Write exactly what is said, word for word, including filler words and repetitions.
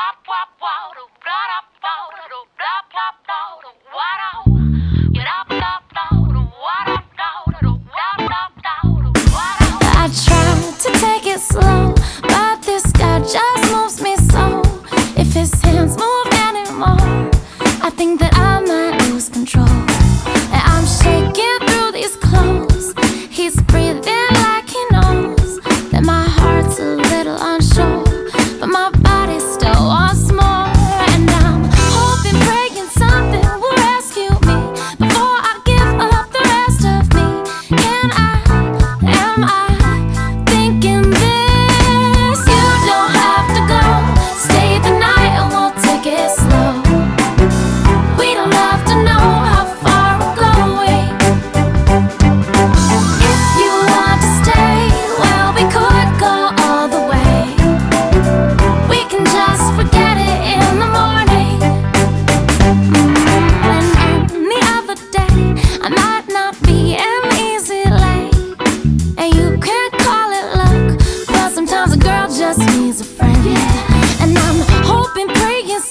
I try to take it slow, but this guy just moves me so. If his hands move anymore, I think that I might lose control. And I'm shaking through these clothes. He's breathing like he knows that my heart's a little unsure, but my body still wants more. And I'm hoping, praying something will rescue me before I give up the rest of me. Can I, am I thinking this? You don't have to go, stay the night and we'll take it slow. We don't have to know how far we're going. If you want to stay, well, we could go all the way. We can just forget it in the morning. Mm, And the other day, I might not be an easy lay, and you can't call it luck, but sometimes a girl just needs a friend. And I'm hoping, praying